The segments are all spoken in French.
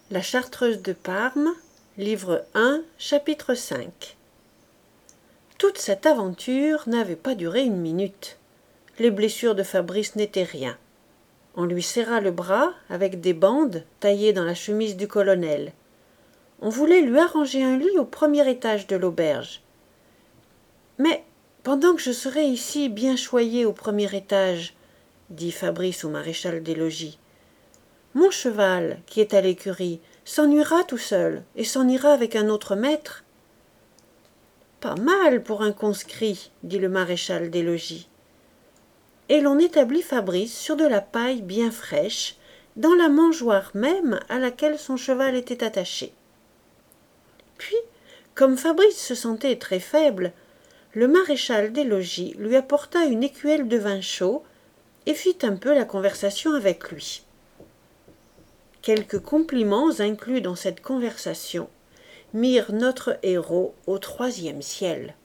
La Chartreuse de Parme, livre 1, chapitre 5. Toute cette aventure n'avait pas duré une minute. Les blessures de Fabrice n'étaient rien. On lui serra le bras avec des bandes taillées dans la chemise du colonel. On voulait lui arranger un lit au premier étage de l'auberge. Mais pendant que je serai ici bien choyé au premier étage, dit Fabrice au maréchal des logis, mon cheval, qui est à l'écurie, s'ennuiera tout seul et s'en ira avec un autre maître. Pas mal pour un conscrit, dit le maréchal des logis. Et l'on établit Fabrice sur de la paille bien fraîche, dans la mangeoire même à laquelle son cheval était attaché. Puis, comme Fabrice se sentait très faible, le maréchal des logis lui apporta une écuelle de vin chaud et fit un peu la conversation avec lui. Quelques compliments inclus dans cette conversation mirent notre héros au troisième ciel.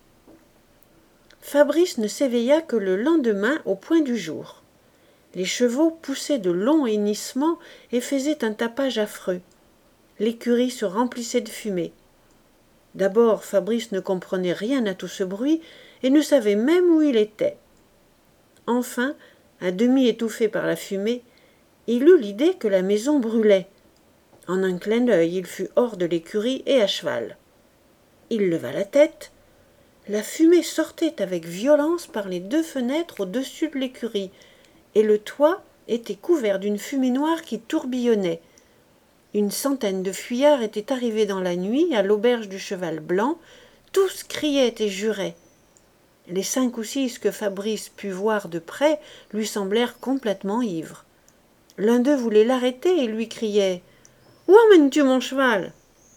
Fabrice ne s'éveilla que le lendemain au point du jour. Les chevaux poussaient de longs hennissements et faisaient un tapage affreux. L'écurie se remplissait de fumée. D'abord, Fabrice ne comprenait rien à tout ce bruit et ne savait même où il était. Enfin, à demi étouffé par la fumée, il eut l'idée que la maison brûlait. En un clin d'œil, il fut hors de l'écurie et à cheval. Il leva la tête. La fumée sortait avec violence par les deux fenêtres au-dessus de l'écurie, et le toit était couvert d'une fumée noire qui tourbillonnait. Une centaine de fuyards étaient arrivés dans la nuit à l'auberge du Cheval Blanc. Tous criaient et juraient. Les 5 ou 6 que Fabrice put voir de près lui semblèrent complètement ivres. L'un d'eux voulait l'arrêter et lui criait « Où emmènes-tu mon cheval ?»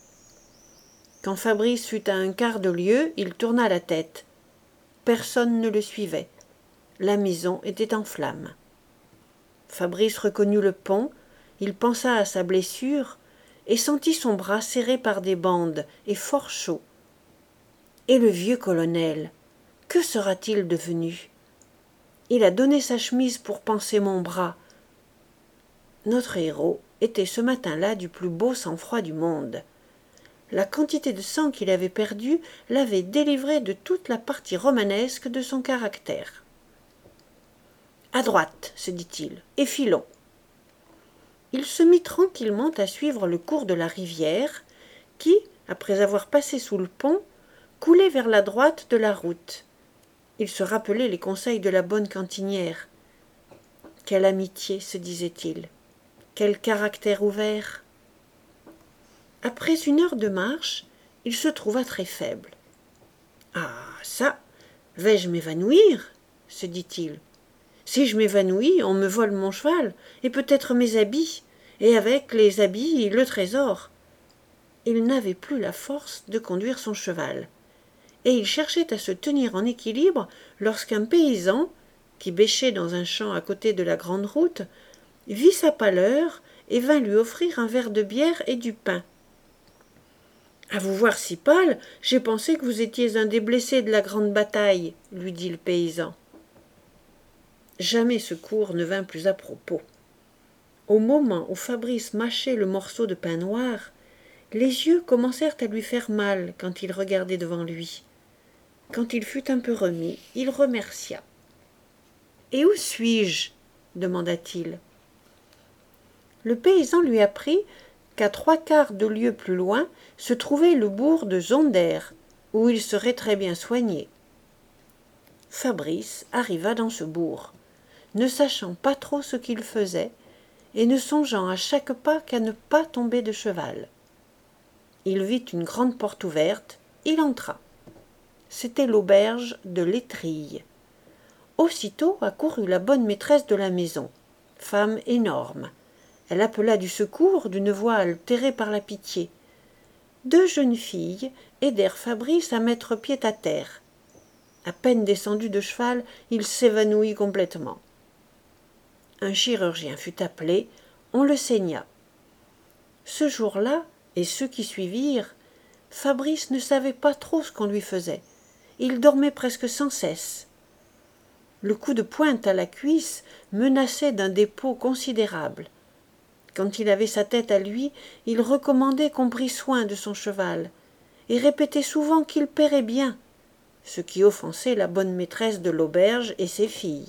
Quand Fabrice fut à un quart de lieue, il tourna la tête. Personne ne le suivait. La maison était en flammes. Fabrice reconnut le pont, il pensa à sa blessure et sentit son bras serré par des bandes et fort chaud. Et le vieux colonel, que sera-t-il devenu ? Il a donné sa chemise pour panser mon bras. Notre héros était ce matin-là du plus beau sang-froid du monde. La quantité de sang qu'il avait perdu l'avait délivré de toute la partie romanesque de son caractère. « À droite, se dit-il, et filons. » Il se mit tranquillement à suivre le cours de la rivière qui, après avoir passé sous le pont, coulait vers la droite de la route. Il se rappelait les conseils de la bonne cantinière. Quelle amitié, se disait-il. Quel caractère ouvert. Après 1 heure de marche, il se trouva très faible. « Ah, ça, vais-je m'évanouir ?» se dit-il. « Si je m'évanouis, on me vole mon cheval, et peut-être mes habits, et avec les habits, le trésor. » Il n'avait plus la force de conduire son cheval, et il cherchait à se tenir en équilibre lorsqu'un paysan, qui bêchait dans un champ à côté de la grande route, vit sa pâleur et vint lui offrir un verre de bière et du pain. « À vous voir si pâle, j'ai pensé que vous étiez un des blessés de la grande bataille, » lui dit le paysan. Jamais ce cours ne vint plus à propos. Au moment où Fabrice mâchait le morceau de pain noir, les yeux commencèrent à lui faire mal quand il regardait devant lui. Quand il fut un peu remis, il remercia. « Et où suis-je » demanda-t-il. Le paysan lui apprit qu'à 3/4 de lieue plus loin se trouvait le bourg de Zonder, où il serait très bien soigné. Fabrice arriva dans ce bourg, ne sachant pas trop ce qu'il faisait, et ne songeant à chaque pas qu'à ne pas tomber de cheval. Il vit une grande porte ouverte, il entra. C'était l'auberge de l'Étrille. Aussitôt accourut la bonne maîtresse de la maison, femme énorme. Elle appela du secours d'une voix altérée par la pitié. 2 jeunes filles aidèrent Fabrice à mettre pied à terre. À peine descendu de cheval, il s'évanouit complètement. Un chirurgien fut appelé, on le saigna. Ce jour-là, et ceux qui suivirent, Fabrice ne savait pas trop ce qu'on lui faisait. Il dormait presque sans cesse. Le coup de pointe à la cuisse menaçait d'un dépôt considérable. Quand il avait sa tête à lui, il recommandait qu'on prît soin de son cheval, et répétait souvent qu'il paierait bien, ce qui offensait la bonne maîtresse de l'auberge et ses filles.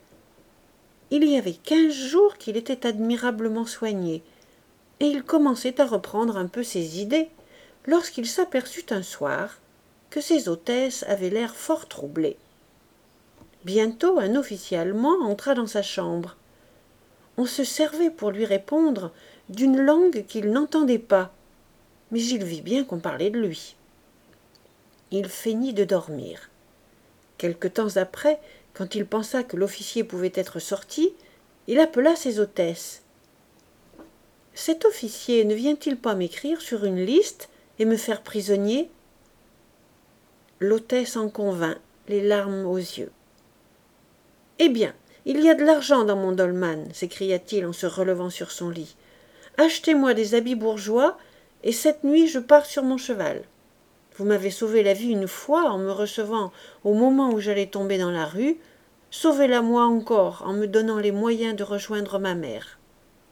Il y avait 15 jours qu'il était admirablement soigné, et il commençait à reprendre un peu ses idées, lorsqu'il s'aperçut un soir que ses hôtesses avaient l'air fort troublées. Bientôt un officier allemand entra dans sa chambre. On se servait pour lui répondre d'une langue qu'il n'entendait pas, mais il vit bien qu'on parlait de lui. Il feignit de dormir. Quelque temps après, quand il pensa que l'officier pouvait être sorti, il appela ses hôtesses. « Cet officier ne vient-il pas m'écrire sur une liste et me faire prisonnier ?» L'hôtesse en convint, les larmes aux yeux. « Eh bien, il y a de l'argent dans mon dolman, s'écria-t-il en se relevant sur son lit. Achetez-moi des habits bourgeois, et cette nuit je pars sur mon cheval. Vous m'avez sauvé la vie une fois en me recevant au moment où j'allais tomber dans la rue. Sauvez-la moi encore en me donnant les moyens de rejoindre ma mère. »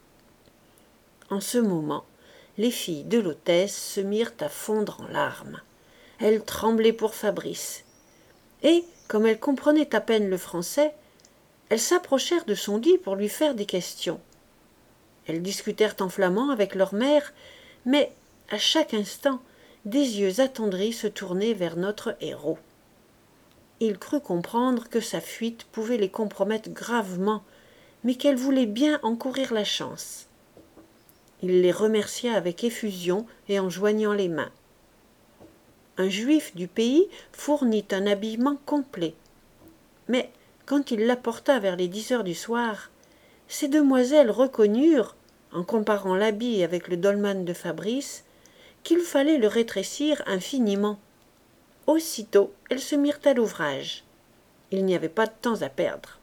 En ce moment, les filles de l'hôtesse se mirent à fondre en larmes. Elles tremblaient pour Fabrice. Et, comme elles comprenaient à peine le français, elles s'approchèrent de son lit pour lui faire des questions. Elles discutèrent en flamand avec leur mère, mais, à chaque instant, des yeux attendris se tournaient vers notre héros. Il crut comprendre que sa fuite pouvait les compromettre gravement, mais qu'elle voulait bien en courir la chance. Il les remercia avec effusion et en joignant les mains. Un juif du pays fournit un habillement complet. Mais, quand il l'apporta vers les 10 heures du soir, ces demoiselles reconnurent, en comparant l'habit avec le dolman de Fabrice, qu'il fallait le rétrécir infiniment. Aussitôt, elles se mirent à l'ouvrage. Il n'y avait pas de temps à perdre.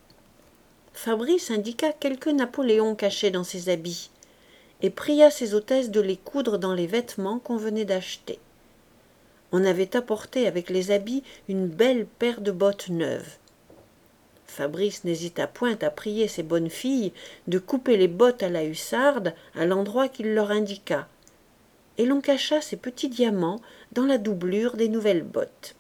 Fabrice indiqua quelques Napoléons cachés dans ses habits, et pria ses hôtesses de les coudre dans les vêtements qu'on venait d'acheter. On avait apporté avec les habits une belle paire de bottes neuves. Fabrice n'hésita point à prier ses bonnes filles de couper les bottes à la hussarde à l'endroit qu'il leur indiqua, et l'on cacha ces petits diamants dans la doublure des nouvelles bottes.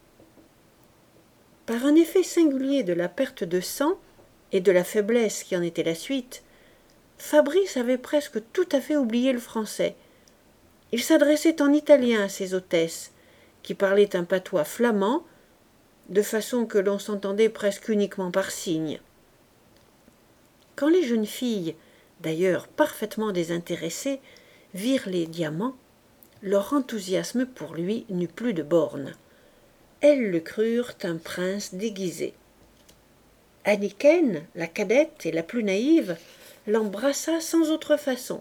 Par un effet singulier de la perte de sang et de la faiblesse qui en était la suite, Fabrice avait presque tout à fait oublié le français. Il s'adressait en italien à ses hôtesses, qui parlaient un patois flamand, de façon que l'on s'entendait presque uniquement par signes. Quand les jeunes filles, d'ailleurs parfaitement désintéressées, virent les diamants, leur enthousiasme pour lui n'eut plus de bornes. Elles le crurent un prince déguisé. Annicken, la cadette et la plus naïve, l'embrassa sans autre façon.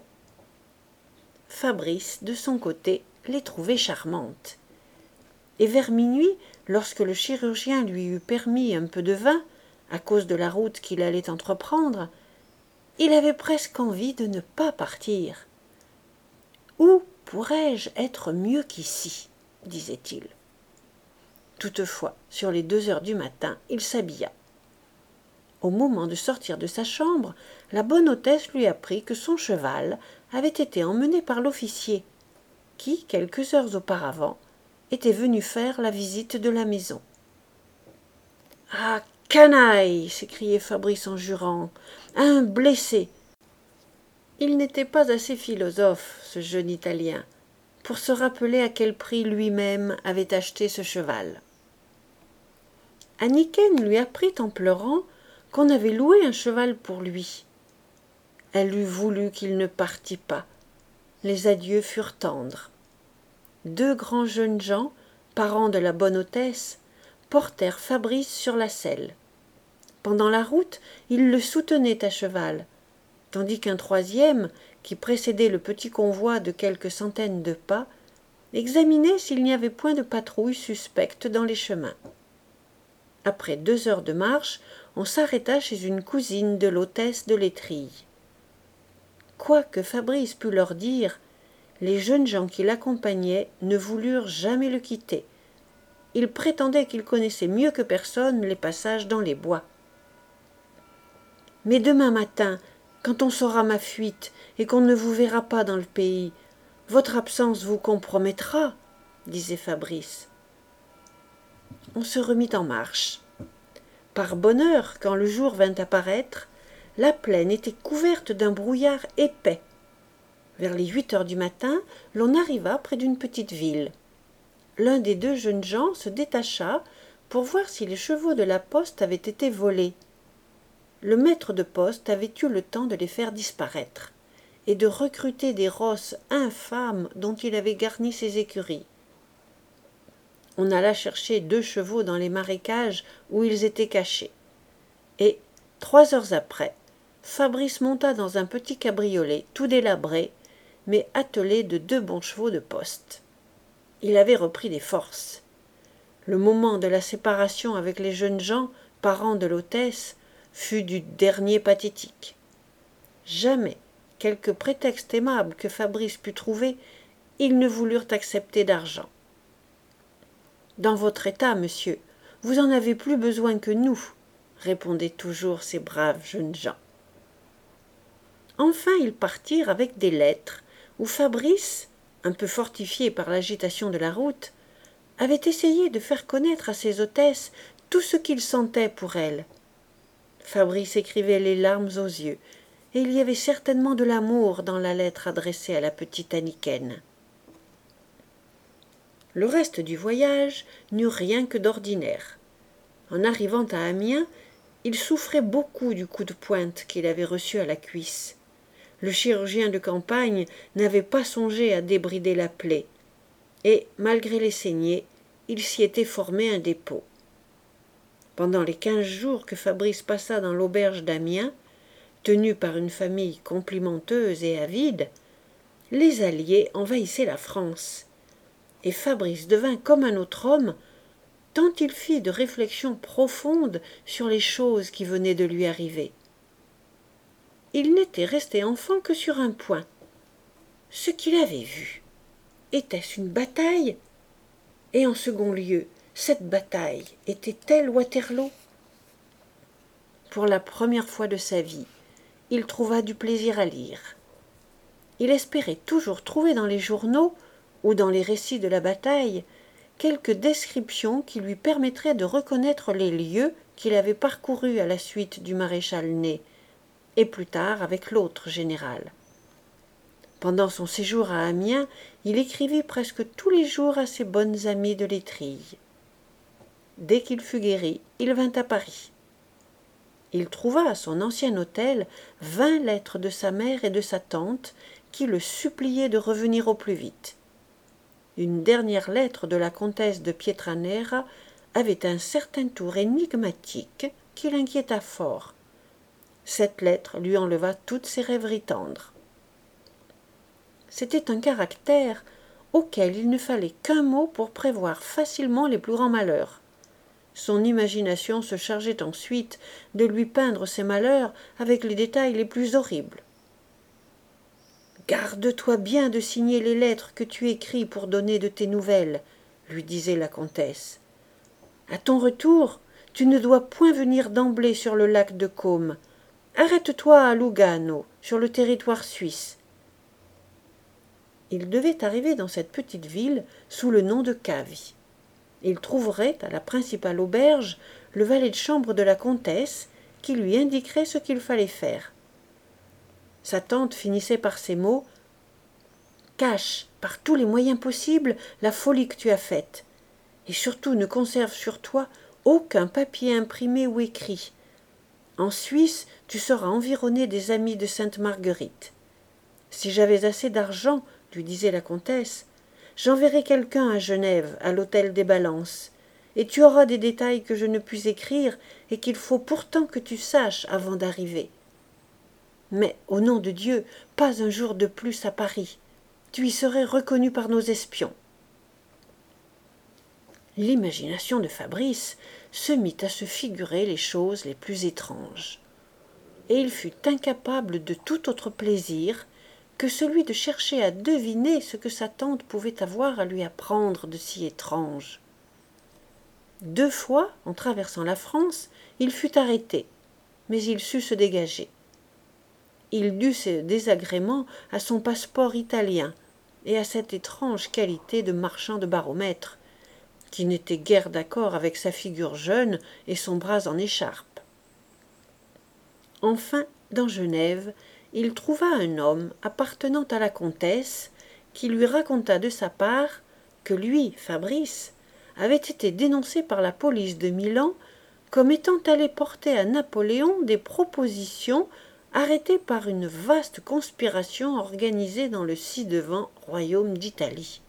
Fabrice, de son côté, les trouvait charmantes. Et vers minuit, lorsque le chirurgien lui eut permis un peu de vin, à cause de la route qu'il allait entreprendre, il avait presque envie de ne pas partir. « Où pourrais-je être mieux qu'ici ?» disait-il. Toutefois, sur les 2 heures du matin, il s'habilla. Au moment de sortir de sa chambre, la bonne hôtesse lui apprit que son cheval avait été emmené par l'officier, qui, quelques heures auparavant, était venu faire la visite de la maison. « Ah, canaille !» s'écriait Fabrice en jurant. « Un blessé !» Il n'était pas assez philosophe, ce jeune Italien, pour se rappeler à quel prix lui-même avait acheté ce cheval. Annicken lui apprit en pleurant qu'on avait loué un cheval pour lui. Elle eût voulu qu'il ne partît pas. Les adieux furent tendres. 2 grands jeunes gens, parents de la bonne hôtesse, portèrent Fabrice sur la selle. Pendant la route, ils le soutenaient à cheval, tandis qu'un 3e, qui précédait le petit convoi de quelques centaines de pas, examinait s'il n'y avait point de patrouille suspecte dans les chemins. Après 2 heures de marche, on s'arrêta chez une cousine de l'hôtesse de l'Étrille. Quoi que Fabrice pût leur dire, les jeunes gens qui l'accompagnaient ne voulurent jamais le quitter. Ils prétendaient qu'ils connaissaient mieux que personne les passages dans les bois. « Mais demain matin, quand on saura ma fuite et qu'on ne vous verra pas dans le pays, votre absence vous compromettra, disait Fabrice. On se remit en marche. Par bonheur, quand le jour vint à paraître, la plaine était couverte d'un brouillard épais. Vers les 8 heures du matin, l'on arriva près d'une petite ville. L'un des deux jeunes gens se détacha pour voir si les chevaux de la poste avaient été volés. Le maître de poste avait eu le temps de les faire disparaître et de recruter des rosses infâmes dont il avait garni ses écuries. On alla chercher 2 chevaux dans les marécages où ils étaient cachés. Et, 3 heures après, Fabrice monta dans un petit cabriolet tout délabré, mais attelé de 2 bons chevaux de poste. Il avait repris des forces. Le moment de la séparation avec les jeunes gens, parents de l'hôtesse, fut du dernier pathétique. Jamais, quelque prétexte aimable que Fabrice put trouver, ils ne voulurent accepter d'argent. Dans votre état, monsieur, vous en avez plus besoin que nous, répondaient toujours ces braves jeunes gens. Enfin, ils partirent avec des lettres, où Fabrice, un peu fortifié par l'agitation de la route, avait essayé de faire connaître à ses hôtesses tout ce qu'il sentait pour elles. Fabrice écrivait les larmes aux yeux, et il y avait certainement de l'amour dans la lettre adressée à la petite Anniken. Le reste du voyage n'eut rien que d'ordinaire. En arrivant à Amiens, il souffrait beaucoup du coup de pointe qu'il avait reçu à la cuisse. Le chirurgien de campagne n'avait pas songé à débrider la plaie, et, malgré les saignées, il s'y était formé un dépôt. Pendant les 15 jours que Fabrice passa dans l'auberge d'Amiens, tenue par une famille complimenteuse et avide, les Alliés envahissaient la France, et Fabrice devint comme un autre homme, tant il fit de réflexions profondes sur les choses qui venaient de lui arriver. Il n'était resté enfant que sur un point. Ce qu'il avait vu, était-ce une bataille? Et en second lieu, cette bataille était-elle Waterloo? Pour la première fois de sa vie, il trouva du plaisir à lire. Il espérait toujours trouver dans les journaux ou dans les récits de la bataille quelques descriptions qui lui permettraient de reconnaître les lieux qu'il avait parcourus à la suite du maréchal Ney, et plus tard avec l'autre général. Pendant son séjour à Amiens, il écrivit presque tous les jours à ses bonnes amies de l'étrille. Dès qu'il fut guéri, il vint à Paris. Il trouva à son ancien hôtel 20 lettres de sa mère et de sa tante qui le suppliaient de revenir au plus vite. Une dernière lettre de la comtesse de Pietranera avait un certain tour énigmatique qui l'inquiéta fort. Cette lettre lui enleva toutes ses rêveries tendres. C'était un caractère auquel il ne fallait qu'un mot pour prévoir facilement les plus grands malheurs. Son imagination se chargeait ensuite de lui peindre ses malheurs avec les détails les plus horribles. « Garde-toi bien de signer les lettres que tu écris pour donner de tes nouvelles, » lui disait la comtesse. « À ton retour, tu ne dois point venir d'emblée sur le lac de Caume. Arrête-toi à Lugano, sur le territoire suisse. » Il devait arriver dans cette petite ville sous le nom de Cavie. Il trouverait à la principale auberge le valet de chambre de la comtesse qui lui indiquerait ce qu'il fallait faire. Sa tante finissait par ces mots: « Cache, par tous les moyens possibles, la folie que tu as faite, et surtout ne conserve sur toi aucun papier imprimé ou écrit. En Suisse, tu seras environné des amis de Sainte Marguerite. Si j'avais assez d'argent, lui disait la comtesse, j'enverrai quelqu'un à Genève, à l'hôtel des Balances, et tu auras des détails que je ne puis écrire et qu'il faut pourtant que tu saches avant d'arriver. Mais, au nom de Dieu, pas un jour de plus à Paris. Tu y serais reconnu par nos espions. » L'imagination de Fabrice se mit à se figurer les choses les plus étranges, et il fut incapable de tout autre plaisir que celui de chercher à deviner ce que sa tante pouvait avoir à lui apprendre de si étrange. 2 fois, en traversant la France, il fut arrêté, mais il sut se dégager. Il dut ce désagrément à son passeport italien et à cette étrange qualité de marchand de baromètre, qui n'était guère d'accord avec sa figure jeune et son bras en écharpe. Enfin, dans Genève, il trouva un homme appartenant à la comtesse qui lui raconta de sa part que lui, Fabrice, avait été dénoncé par la police de Milan comme étant allé porter à Napoléon des propositions arrêtées par une vaste conspiration organisée dans le ci-devant royaume d'Italie.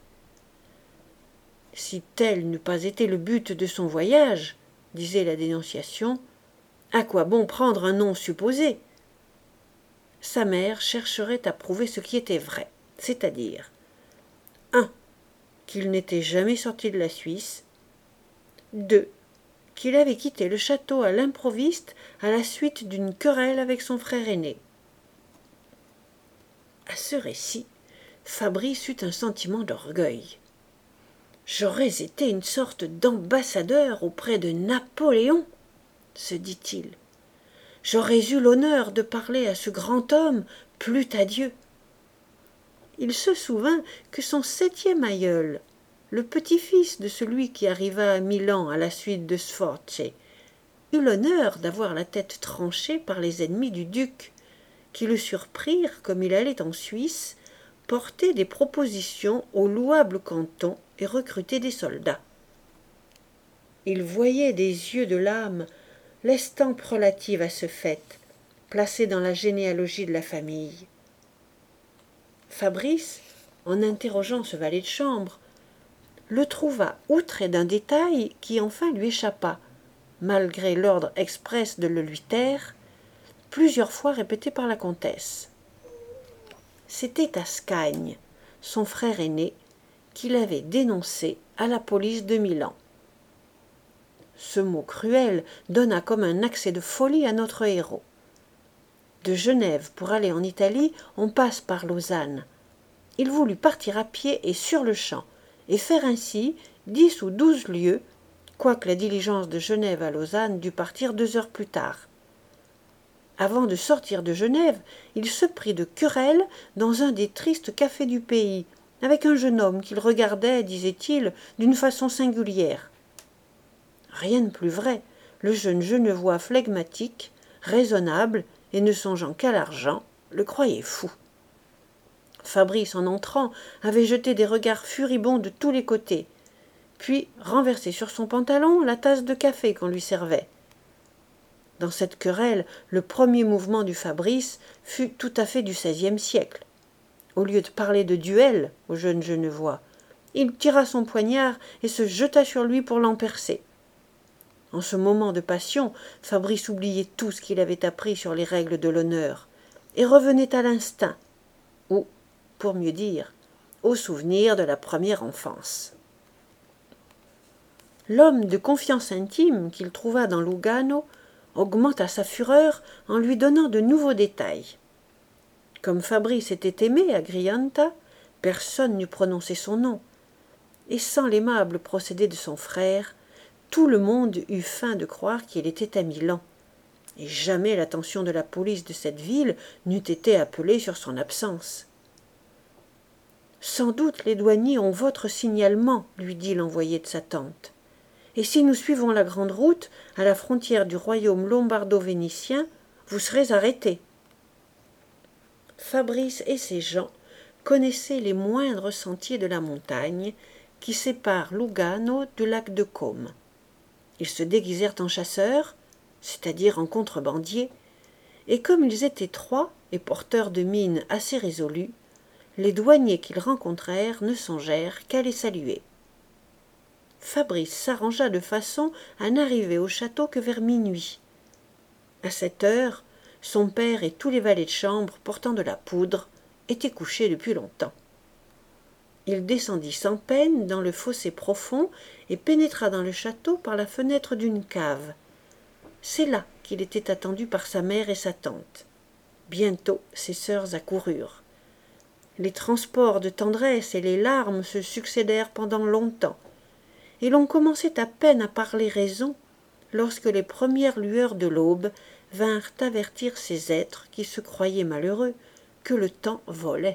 Si tel n'eût pas été le but de son voyage, disait la dénonciation, à quoi bon prendre un nom supposé? Sa mère chercherait à prouver ce qui était vrai, c'est-à-dire 1. Qu'il n'était jamais sorti de la Suisse, 2. Qu'il avait quitté le château à l'improviste à la suite d'une querelle avec son frère aîné. À ce récit, Fabrice eut un sentiment d'orgueil. J'aurais été une sorte d'ambassadeur auprès de Napoléon, se dit-il. J'aurais eu l'honneur de parler à ce grand homme, plût à Dieu. Il se souvint que son 7e aïeul, le petit-fils de celui qui arriva à Milan à la suite de Sforza, eut l'honneur d'avoir la tête tranchée par les ennemis du duc, qui le surprirent, comme il allait en Suisse, porter des propositions au louable canton et recruter des soldats. Il voyait des yeux de l'âme l'estampe relative à ce fait, placée dans la généalogie de la famille. Fabrice, en interrogeant ce valet de chambre, le trouva outré d'un détail qui enfin lui échappa, malgré l'ordre express de le lui taire, plusieurs fois répété par la comtesse. C'était Ascagne, son frère aîné, qui l'avait dénoncé à la police de Milan. Ce mot cruel donna comme un accès de folie à notre héros. De Genève pour aller en Italie, on passe par Lausanne. Il voulut partir à pied et sur-le-champ, et faire ainsi 10 ou 12 lieues, quoique la diligence de Genève à Lausanne dût partir 2 heures plus tard. Avant de sortir de Genève, il se prit de querelle dans un des tristes cafés du pays, avec un jeune homme qu'il regardait, disait-il, d'une façon singulière. Rien de plus vrai, le jeune Genevois flegmatique, raisonnable et ne songeant qu'à l'argent, le croyait fou. Fabrice, en entrant, avait jeté des regards furibonds de tous les côtés, puis renversé sur son pantalon la tasse de café qu'on lui servait. Dans cette querelle, le premier mouvement du Fabrice fut tout à fait du XVIe siècle. Au lieu de parler de duel au jeune Genevois, il tira son poignard et se jeta sur lui pour l'empercer. En ce moment de passion, Fabrice oubliait tout ce qu'il avait appris sur les règles de l'honneur et revenait à l'instinct, ou, pour mieux dire, au souvenir de la première enfance. L'homme de confiance intime qu'il trouva dans Lugano augmenta sa fureur en lui donnant de nouveaux détails. Comme Fabrice était aimé à Grianta, personne n'eût prononcé son nom, et sans l'aimable procédé de son frère, tout le monde eut faim de croire qu'il était à Milan, et jamais l'attention de la police de cette ville n'eût été appelée sur son absence. « Sans doute les douaniers ont votre signalement, lui dit l'envoyé de sa tante. Et si nous suivons la grande route, à la frontière du royaume lombardo-vénitien, vous serez arrêtés. » Fabrice et ses gens connaissaient les moindres sentiers de la montagne qui séparent Lugano du lac de Côme. Ils se déguisèrent en chasseurs, c'est-à-dire en contrebandiers, et comme ils étaient 3 et porteurs de mines assez résolus, les douaniers qu'ils rencontrèrent ne songèrent qu'à les saluer. Fabrice s'arrangea de façon à n'arriver au château que vers minuit. À cette heure, son père et tous les valets de chambre portant de la poudre étaient couchés depuis longtemps. Il descendit sans peine dans le fossé profond et pénétra dans le château par la fenêtre d'une cave. C'est là qu'il était attendu par sa mère et sa tante. Bientôt ses sœurs accoururent. Les transports de tendresse et les larmes se succédèrent pendant longtemps, et l'on commençait à peine à parler raison lorsque les premières lueurs de l'aube vinrent avertir ces êtres qui se croyaient malheureux que le temps volait.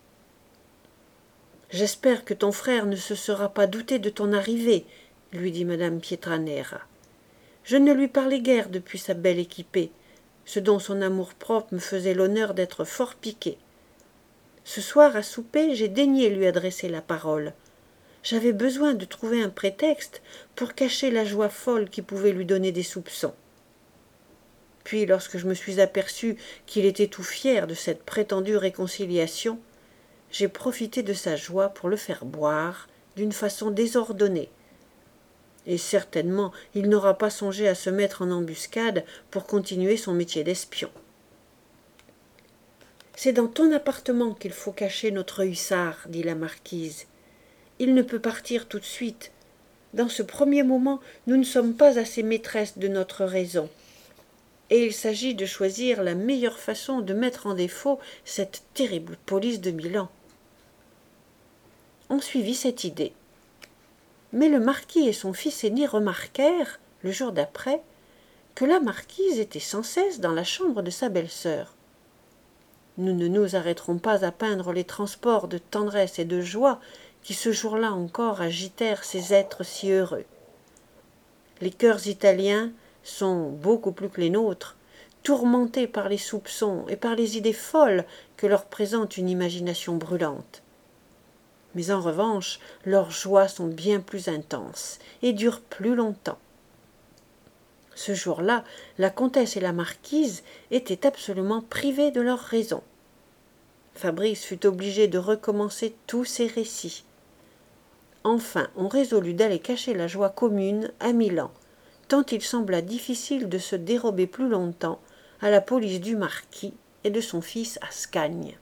« J'espère que ton frère ne se sera pas douté de ton arrivée, » lui dit madame Pietranera. « Je ne lui parlais guère depuis sa belle équipée, ce dont son amour-propre me faisait l'honneur d'être fort piqué. Ce soir, à souper, j'ai daigné lui adresser la parole. J'avais besoin de trouver un prétexte pour cacher la joie folle qui pouvait lui donner des soupçons. Puis, lorsque je me suis aperçu qu'il était tout fier de cette prétendue réconciliation, j'ai profité de sa joie pour le faire boire d'une façon désordonnée. Et certainement, il n'aura pas songé à se mettre en embuscade pour continuer son métier d'espion. « C'est dans ton appartement qu'il faut cacher notre hussard, dit la marquise. Il ne peut partir tout de suite. Dans ce premier moment, nous ne sommes pas assez maîtresses de notre raison. Et il s'agit de choisir la meilleure façon de mettre en défaut cette terrible police de Milan. » On suivit cette idée. Mais le marquis et son fils aîné remarquèrent, le jour d'après, que la marquise était sans cesse dans la chambre de sa belle-sœur. Nous ne nous arrêterons pas à peindre les transports de tendresse et de joie qui ce jour-là encore agitèrent ces êtres si heureux. Les cœurs italiens sont beaucoup plus que les nôtres, tourmentés par les soupçons et par les idées folles que leur présente une imagination brûlante. Mais en revanche, leurs joies sont bien plus intenses et durent plus longtemps. Ce jour-là, la comtesse et la marquise étaient absolument privées de leur raison. Fabrice fut obligé de recommencer tous ses récits. Enfin, on résolut d'aller cacher la joie commune à Milan, tant il sembla difficile de se dérober plus longtemps à la police du marquis et de son fils à Scagne.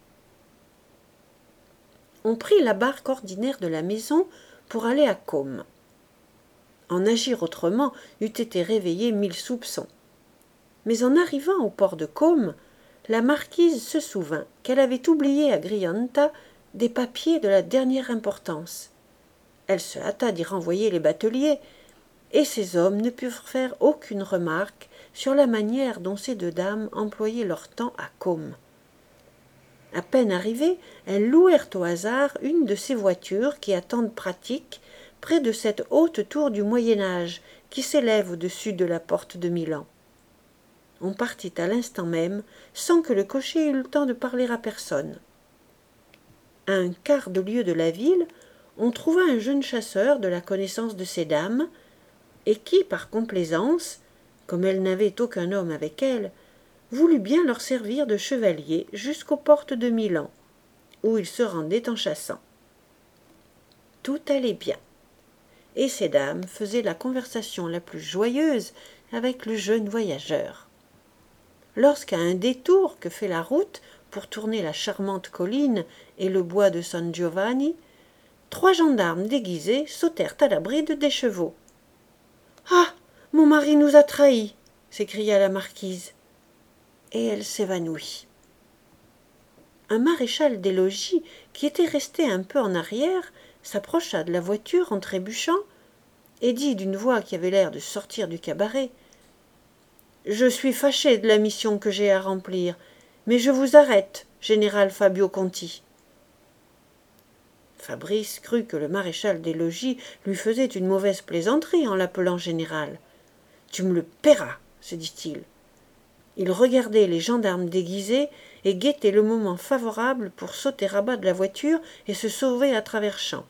On prit la barque ordinaire de la maison pour aller à Côme. En agir autrement eût été réveiller 1000 soupçons. Mais en arrivant au port de Côme, la marquise se souvint qu'elle avait oublié à Grianta des papiers de la dernière importance. Elle se hâta d'y renvoyer les bateliers, et ces hommes ne purent faire aucune remarque sur la manière dont ces deux dames employaient leur temps à Côme. À peine arrivées, elles louèrent au hasard une de ces voitures qui attendent pratique près de cette haute tour du Moyen-Âge qui s'élève au-dessus de la porte de Milan. On partit à l'instant même, sans que le cocher eût le temps de parler à personne. À un quart de lieue de la ville, on trouva un jeune chasseur de la connaissance de ces dames, et qui, par complaisance, comme elles n'avaient aucun homme avec elles, voulut bien leur servir de chevalier jusqu'aux portes de Milan, où ils se rendaient en chassant. Tout allait bien, et ces dames faisaient la conversation la plus joyeuse avec le jeune voyageur. Lorsqu'à un détour que fait la route pour tourner la charmante colline et le bois de San Giovanni, 3 gendarmes déguisés sautèrent à la bride des chevaux. « Ah, mon mari nous a trahis !» s'écria la marquise. Et elle s'évanouit. Un maréchal des logis, qui était resté un peu en arrière, s'approcha de la voiture en trébuchant et dit d'une voix qui avait l'air de sortir du cabaret: « Je suis fâché de la mission que j'ai à remplir, mais je vous arrête, général Fabio Conti. » Fabrice crut que le maréchal des logis lui faisait une mauvaise plaisanterie en l'appelant général. « Tu me le paieras, » se dit-il. Il regardait les gendarmes déguisés et guettait le moment favorable pour sauter à bas de la voiture et se sauver à travers champs.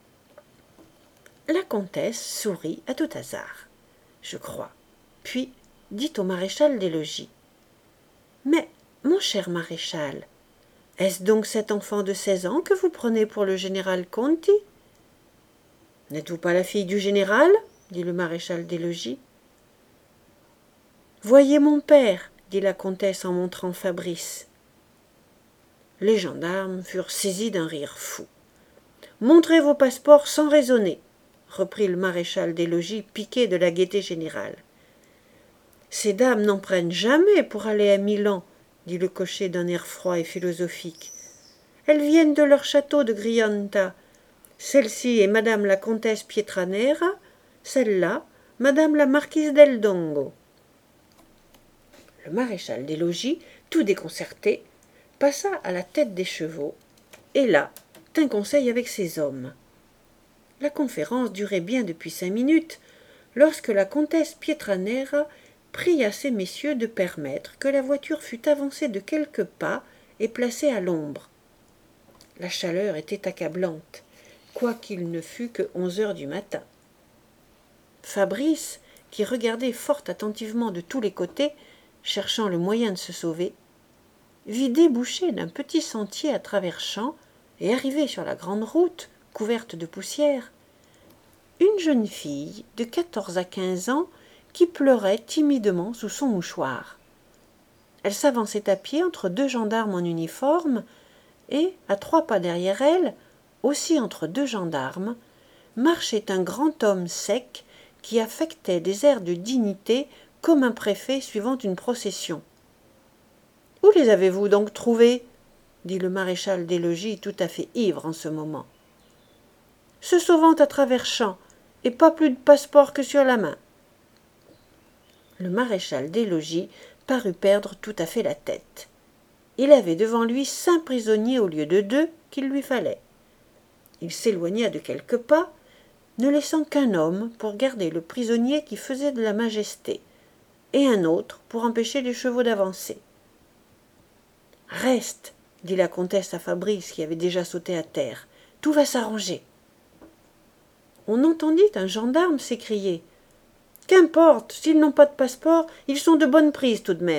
La comtesse sourit à tout hasard, je crois, puis dit au maréchal des logis: « Mais, mon cher maréchal, est-ce donc cet enfant de 16 ans que vous prenez pour le général Conti ?»« N'êtes-vous pas la fille du général ?» dit le maréchal des logis. « Voyez mon père, » dit la comtesse en montrant Fabrice. Les gendarmes furent saisis d'un rire fou. « Montrez vos passeports sans raisonner, » reprit le maréchal des logis, piqué de la gaieté générale. « Ces dames n'en prennent jamais pour aller à Milan, » dit le cocher d'un air froid et philosophique. « Elles viennent de leur château de Grianta. Celle-ci est madame la comtesse Pietranera, celle-là, madame la marquise del Dongo. » Le maréchal des logis, tout déconcerté, passa à la tête des chevaux, et là tint conseil avec ses hommes. La conférence durait bien depuis 5 minutes, lorsque la comtesse Pietranera pria ces messieurs de permettre que la voiture fût avancée de quelques pas et placée à l'ombre. La chaleur était accablante, quoiqu'il ne fût que 11 heures du matin. Fabrice, qui regardait fort attentivement de tous les côtés, cherchant le moyen de se sauver, vit déboucher d'un petit sentier à travers champs et arriver sur la grande route, couverte de poussière, une jeune fille de 14 à 15 ans qui pleurait timidement sous son mouchoir. Elle s'avançait à pied entre 2 gendarmes en uniforme et, à 3 pas derrière elle, aussi entre 2 gendarmes, marchait un grand homme sec qui affectait des airs de dignité comme un préfet suivant une procession. « Où les avez-vous donc trouvés ?» dit le maréchal des logis tout à fait ivre en ce moment. « Se sauvant à travers champs, et pas plus de passeport que sur la main. » Le maréchal des logis parut perdre tout à fait la tête. Il avait devant lui 5 prisonniers au lieu de 2 qu'il lui fallait. Il s'éloigna de quelques pas, ne laissant qu'un homme pour garder le prisonnier qui faisait de la majesté, et un autre pour empêcher les chevaux d'avancer. « Reste, dit la comtesse à Fabrice qui avait déjà sauté à terre, tout va s'arranger. » On entendit un gendarme s'écrier « Qu'importe, s'ils n'ont pas de passeport, ils sont de bonne prise tout de même. »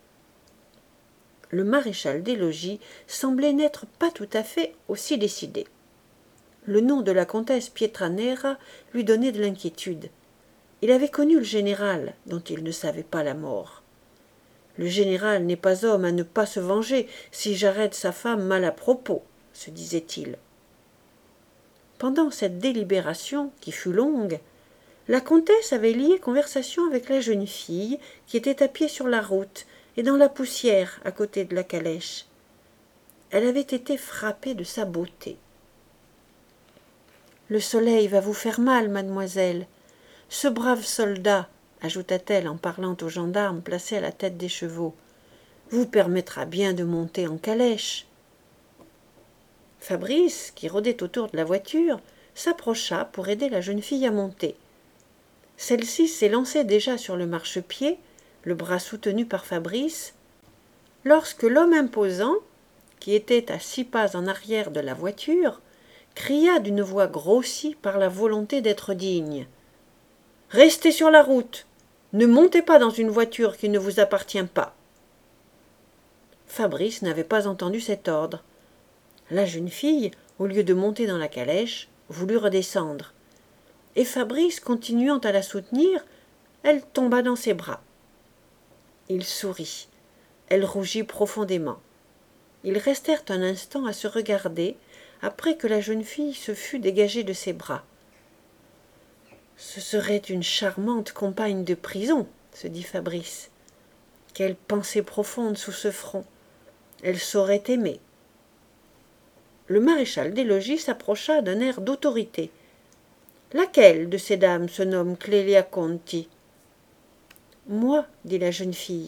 Le maréchal des logis semblait n'être pas tout à fait aussi décidé. Le nom de la comtesse Pietranera lui donnait de l'inquiétude. Il avait connu le général, dont il ne savait pas la mort. Le général n'est pas homme à ne pas se venger si j'arrête sa femme mal à propos, se disait-il. Pendant cette délibération, qui fut longue, la comtesse avait lié conversation avec la jeune fille qui était à pied sur la route et dans la poussière à côté de la calèche. Elle avait été frappée de sa beauté. « Le soleil va vous faire mal, mademoiselle. Ce brave soldat, ajouta-t-elle en parlant au gendarme placé à la tête des chevaux, vous permettra bien de monter en calèche. » Fabrice, qui rôdait autour de la voiture, s'approcha pour aider la jeune fille à monter. Celle-ci s'élançait déjà sur le marchepied, le bras soutenu par Fabrice, lorsque l'homme imposant, qui était à 6 pas en arrière de la voiture, cria d'une voix grossie par la volonté d'être digne. « Restez sur la route! Ne montez pas dans une voiture qui ne vous appartient pas !» Fabrice n'avait pas entendu cet ordre. La jeune fille, au lieu de monter dans la calèche, voulut redescendre. Et Fabrice, continuant à la soutenir, elle tomba dans ses bras. Il sourit. Elle rougit profondément. Ils restèrent un instant à se regarder, après que la jeune fille se fut dégagée de ses bras. « Ce serait une charmante compagne de prison, » se dit Fabrice. « Quelle pensée profonde sous ce front! Elle saurait aimer. » Le maréchal des logis s'approcha d'un air d'autorité. « Laquelle de ces dames se nomme Clélia Conti ?»« Moi, dit la jeune fille. »«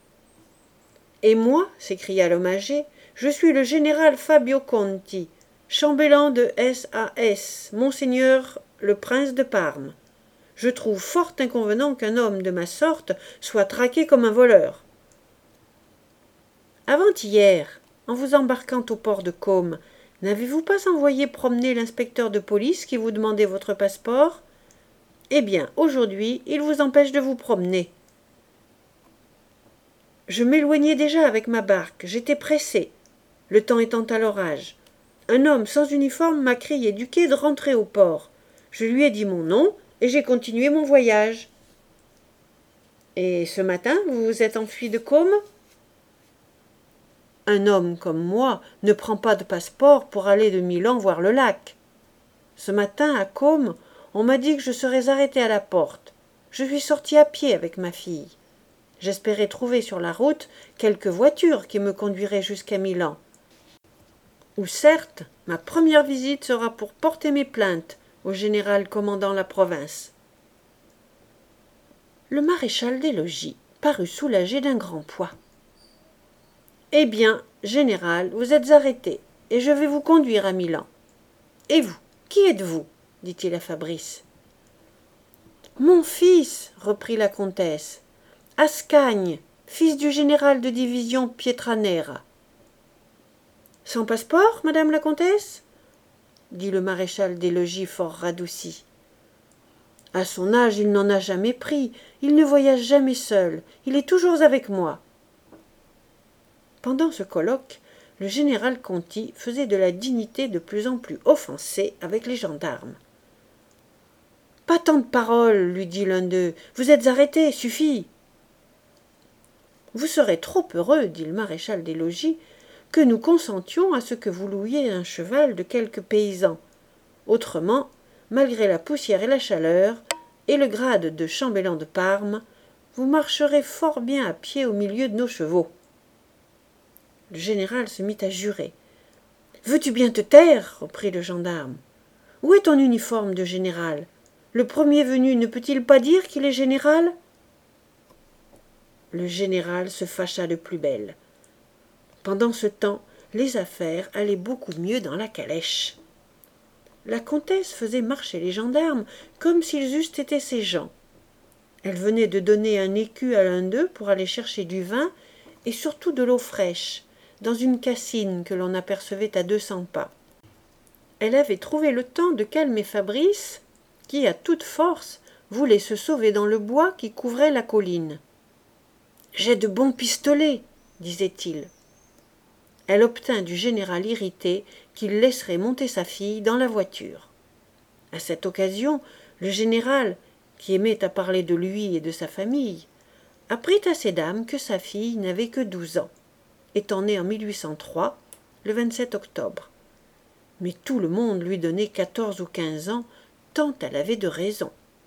Et moi, s'écria l'homme âgé, je suis le général Fabio Conti, chambellan de SAS, monseigneur le prince de Parme. Je trouve fort inconvenant qu'un homme de ma sorte soit traqué comme un voleur. Avant-hier, en vous embarquant au port de Côme, n'avez-vous pas envoyé promener l'inspecteur de police qui vous demandait votre passeport? Eh bien, aujourd'hui, il vous empêche de vous promener. Je m'éloignais déjà avec ma barque, j'étais pressé, le temps étant à l'orage. Un homme sans uniforme m'a crié du quai de rentrer au port. Je lui ai dit mon nom et j'ai continué mon voyage. Et ce matin, vous vous êtes enfui de Côme? Un homme comme moi ne prend pas de passeport pour aller de Milan voir le lac. Ce matin, à Côme, on m'a dit que je serais arrêté à la porte. Je suis sorti à pied avec ma fille. J'espérais trouver sur la route quelque voiture qui me conduirait jusqu'à Milan. Ou certes, ma première visite sera pour porter mes plaintes au général commandant la province. Le maréchal des logis, parut soulagé d'un grand poids. « Eh bien, général, vous êtes arrêté, et je vais vous conduire à Milan. Et vous, qui êtes-vous » dit-il à Fabrice. « Mon fils, reprit la comtesse, Ascagne, fils du général de division Pietranera. »« Sans passeport, madame la comtesse » dit le maréchal des logis fort radouci. « À son âge, il n'en a jamais pris, il ne voyage jamais seul, il est toujours avec moi. » Pendant ce colloque, le général Conti faisait de la dignité de plus en plus offensée avec les gendarmes. « Pas tant de paroles, lui dit l'un d'eux, vous êtes arrêté, suffit. »« Vous serez trop heureux, dit le maréchal des logis, que nous consentions à ce que vous louiez un cheval de quelques paysans. Autrement, malgré la poussière et la chaleur, et le grade de chambellan de Parme, vous marcherez fort bien à pied au milieu de nos chevaux. » Le général se mit à jurer. « Veux-tu bien te taire » reprit le gendarme. « Où est ton uniforme de général ? Le premier venu ne peut-il pas dire qu'il est général ?» Le général se fâcha de plus belle. Pendant ce temps, les affaires allaient beaucoup mieux dans la calèche. La comtesse faisait marcher les gendarmes comme s'ils eussent été ses gens. Elle venait de donner un écu à l'un d'eux pour aller chercher du vin et surtout de l'eau fraîche, dans une cassine que l'on apercevait à 200 pas. Elle avait trouvé le temps de calmer Fabrice, qui, à toute force, voulait se sauver dans le bois qui couvrait la colline. « J'ai de bons pistolets, » disait-il. Elle obtint du général irrité qu'il laisserait monter sa fille dans la voiture. À cette occasion, le général, qui aimait à parler de lui et de sa famille, apprit à ces dames que sa fille n'avait que 12 ans, étant née en 1803, le 27 octobre. Mais tout le monde lui donnait 14 ou 15 ans, tant elle avait de raison.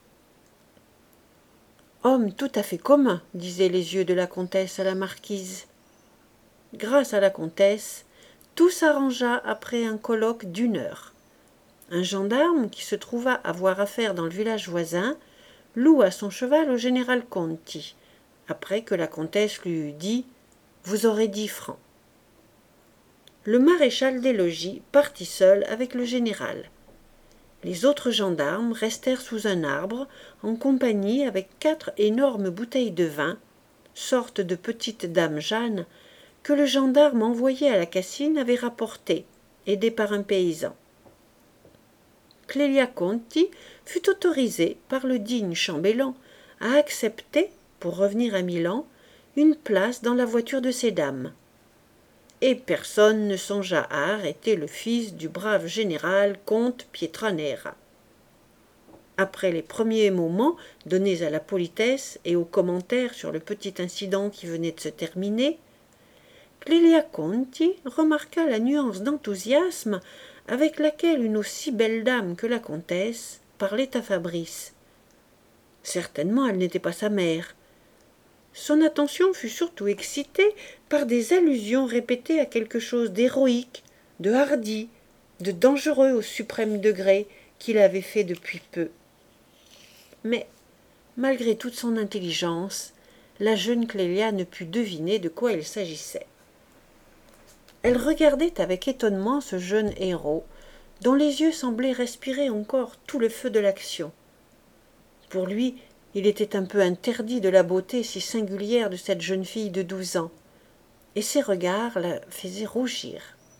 « Homme tout à fait commun, » disaient les yeux de la comtesse à la marquise. Grâce à la comtesse, tout s'arrangea après un colloque d'1 heure. Un gendarme, qui se trouva avoir affaire dans le village voisin, loua son cheval au général Conti, après que la comtesse lui eut dit « Vous aurez 10 francs. » Le maréchal des logis partit seul avec le général. Les autres gendarmes restèrent sous un arbre, en compagnie avec 4 énormes bouteilles de vin, sorte de petites dames Jeanne, que le gendarme envoyé à la Cassine avait rapportées, aidé par un paysan. Clélia Conti fut autorisée par le digne chambellan à accepter, pour revenir à Milan, une place dans la voiture de ces dames. Et personne ne songea à arrêter le fils du brave général comte Pietranera. Après les premiers moments donnés à la politesse et aux commentaires sur le petit incident qui venait de se terminer, Clélia Conti remarqua la nuance d'enthousiasme avec laquelle une aussi belle dame que la comtesse parlait à Fabrice. Certainement elle n'était pas sa mère. Son attention fut surtout excitée par des allusions répétées à quelque chose d'héroïque, de hardi, de dangereux au suprême degré qu'il avait fait depuis peu. Mais, malgré toute son intelligence, la jeune Clélia ne put deviner de quoi il s'agissait. Elle regardait avec étonnement ce jeune héros, dont les yeux semblaient respirer encore tout le feu de l'action. Pour lui, il était un peu interdit de la beauté si singulière de cette jeune fille de 12 ans, et ses regards la faisaient rougir.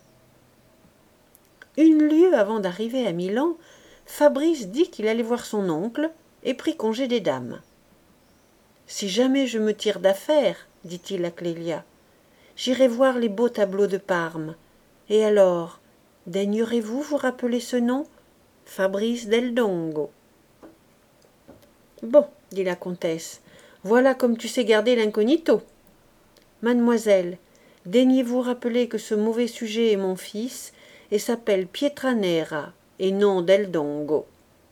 1 lieue avant d'arriver à Milan, Fabrice dit qu'il allait voir son oncle et prit congé des dames. « Si jamais je me tire d'affaire, dit-il à Clélia, j'irai voir les beaux tableaux de Parme. Et alors, daignerez-vous vous rappeler ce nom ? Fabrice del Dongo. » « Bon, dit la comtesse, voilà comme tu sais garder l'incognito. Mademoiselle, daignez-vous rappeler que ce mauvais sujet est mon fils et s'appelle Pietranera et non del Dongo. »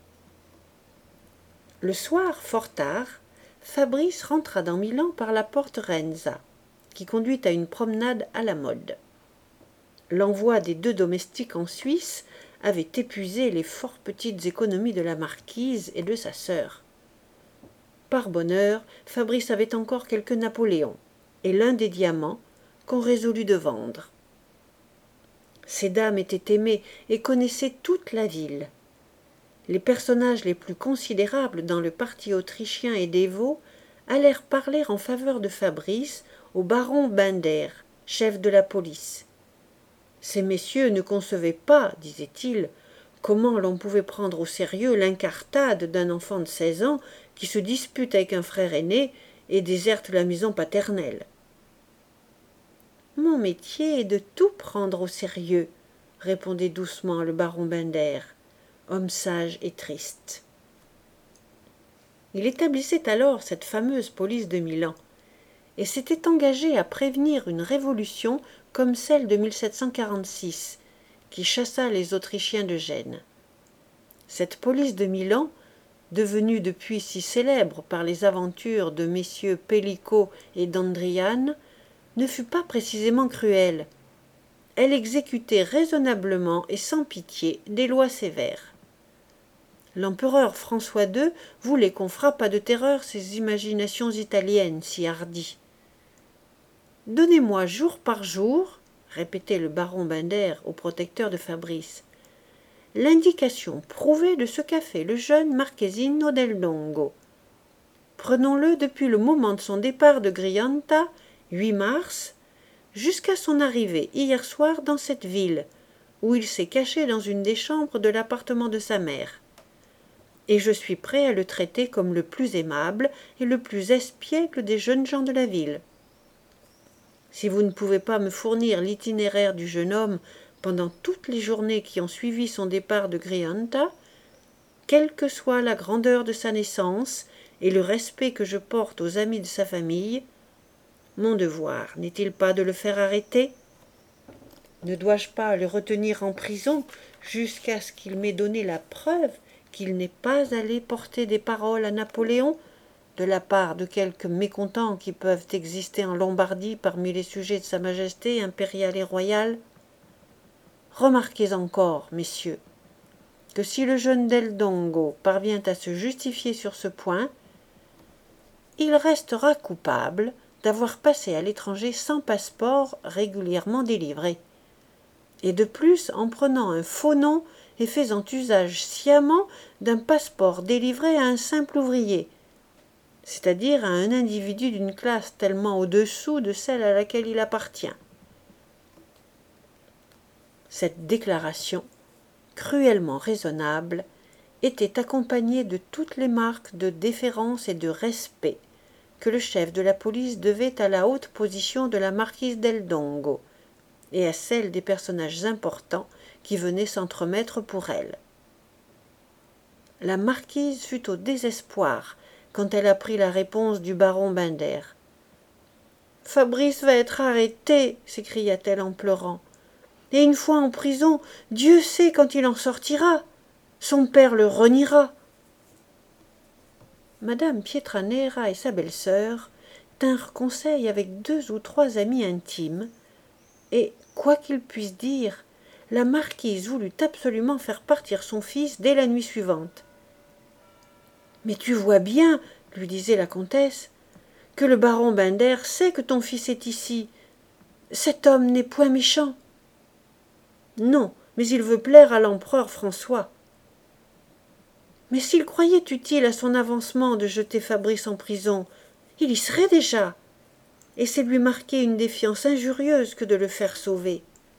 Le soir, fort tard, Fabrice rentra dans Milan par la porte Renza, qui conduit à une promenade à la mode. L'envoi des 2 domestiques en Suisse avait épuisé les fort petites économies de la marquise et de sa sœur. Par bonheur, Fabrice avait encore quelques Napoléons, et l'un des diamants qu'on résolut de vendre. Ces dames étaient aimées et connaissaient toute la ville. Les personnages les plus considérables dans le parti autrichien et dévot allèrent parler en faveur de Fabrice au baron Binder, chef de la police. Ces messieurs ne concevaient pas, disaient-ils, comment l'on pouvait prendre au sérieux l'incartade d'un enfant de 16 ans qui se dispute avec un frère aîné et déserte la maison paternelle. « Mon métier est de tout prendre au sérieux, » répondait doucement le baron Binder, homme sage et triste. Il établissait alors cette fameuse police de Milan, et s'était engagé à prévenir une révolution comme celle de 1746, qui chassa les Autrichiens de Gênes. Cette police de Milan, devenue depuis si célèbre par les aventures de messieurs Pellico et d'Andriane, ne fut pas précisément cruelle. Elle exécutait raisonnablement et sans pitié des lois sévères. L'empereur François II voulait qu'on frappât de terreur ces imaginations italiennes si hardies. « Donnez-moi jour par jour, » répétait le baron Binder au protecteur de Fabrice, « l'indication prouvée de ce qu'a fait le jeune Marchesino del Dongo. Prenons-le depuis le moment de son départ de Grianta, 8 mars, jusqu'à son arrivée hier soir dans cette ville, où il s'est caché dans une des chambres de l'appartement de sa mère. Et je suis prêt à le traiter comme le plus aimable et le plus espiègle des jeunes gens de la ville. Si vous ne pouvez pas me fournir l'itinéraire du jeune homme pendant toutes les journées qui ont suivi son départ de Grianta, quelle que soit la grandeur de sa naissance et le respect que je porte aux amis de sa famille, mon devoir n'est-il pas de le faire arrêter? Ne dois-je pas le retenir en prison jusqu'à ce qu'il m'ait donné la preuve qu'il n'est pas allé porter des paroles à Napoléon, de la part de quelques mécontents qui peuvent exister en Lombardie parmi les sujets de sa majesté impériale et royale? Remarquez encore, messieurs, que si le jeune Del Dongo parvient à se justifier sur ce point, il restera coupable d'avoir passé à l'étranger sans passeport régulièrement délivré, et de plus en prenant un faux nom et faisant usage sciemment d'un passeport délivré à un simple ouvrier, c'est-à-dire à un individu d'une classe tellement au-dessous de celle à laquelle il appartient. Cette déclaration, cruellement raisonnable, était accompagnée de toutes les marques de déférence et de respect que le chef de la police devait à la haute position de la marquise del Dongo et à celle des personnages importants qui venaient s'entremettre pour elle. La marquise fut au désespoir quand elle apprit la réponse du baron Binder. « Fabrice va être arrêté !» s'écria-t-elle en pleurant. « Et une fois en prison, Dieu sait quand il en sortira. Son père le reniera. » Madame Pietranera et sa belle-sœur tinrent conseil avec 2 ou 3 amis intimes, et, quoi qu'ils puissent dire, la marquise voulut absolument faire partir son fils dès la nuit suivante. « Mais tu vois bien, lui disait la comtesse, que le baron Binder sait que ton fils est ici. Cet homme n'est point méchant. »« Non, mais il veut plaire à l'empereur François. » « Mais s'il croyait utile à son avancement de jeter Fabrice en prison, il y serait déjà, et c'est lui marquer une défiance injurieuse que de le faire sauver. »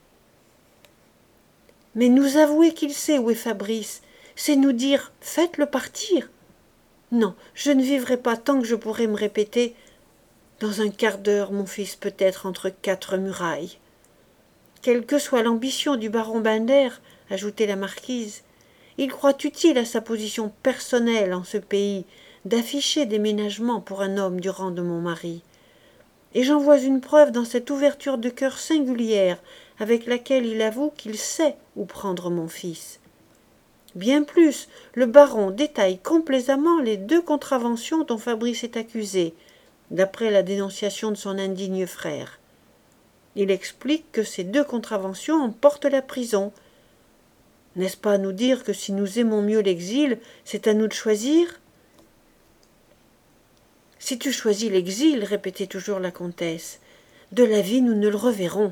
« Mais nous avouer qu'il sait où est Fabrice, c'est nous dire « faites-le partir ». Non, je ne vivrai pas tant que je pourrai me répéter « dans un quart d'heure, mon fils peut être entre 4 murailles ». Quelle que soit l'ambition du baron Binder, ajoutait la marquise, il croit utile à sa position personnelle en ce pays d'afficher des ménagements pour un homme du rang de mon mari. Et j'en vois une preuve dans cette ouverture de cœur singulière avec laquelle il avoue qu'il sait où prendre mon fils. Bien plus, le baron détaille complaisamment les 2 contraventions dont Fabrice est accusé, d'après la dénonciation de son indigne frère. Il explique que ces 2 contraventions emportent la prison. N'est-ce pas à nous dire que si nous aimons mieux l'exil, c'est à nous de choisir ? Si tu choisis l'exil, répétait toujours la comtesse, de la vie nous ne le reverrons.